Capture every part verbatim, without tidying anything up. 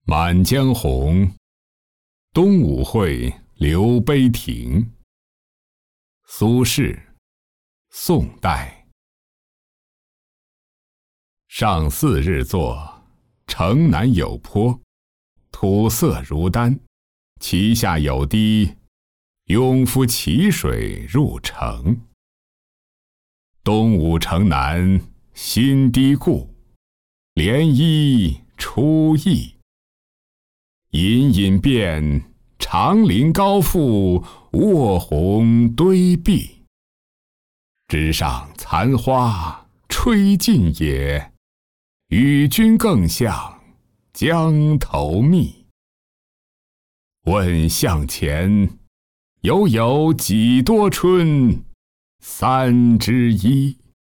满江红·东吴会刘碑亭。苏轼，宋代。上巳日作，城南有坡，土色如丹，其下有堤，庸夫骑水入城。东吴城南新堤故，涟漪出溢。隐隐变，长林高复，卧红堆碧。枝上残花吹尽也，与君更向江头密。问向前，犹有几多春？三之一。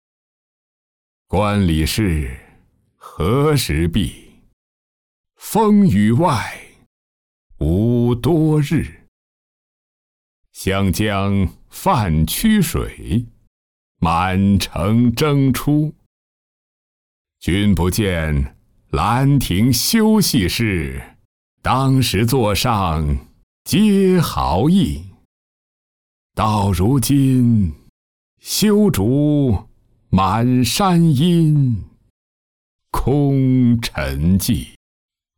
观里事，何时毕？风雨外，无多日。湘江泛曲水，满城争出。君不见兰亭休息室，当时座上皆豪逸。到如今，修竹满山阴，空沉寂。